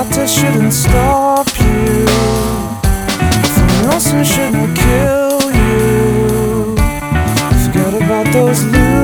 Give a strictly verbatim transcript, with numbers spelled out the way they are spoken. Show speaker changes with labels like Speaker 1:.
Speaker 1: doctor shouldn't stop you. Nothing shouldn't kill you. Forget about those losers.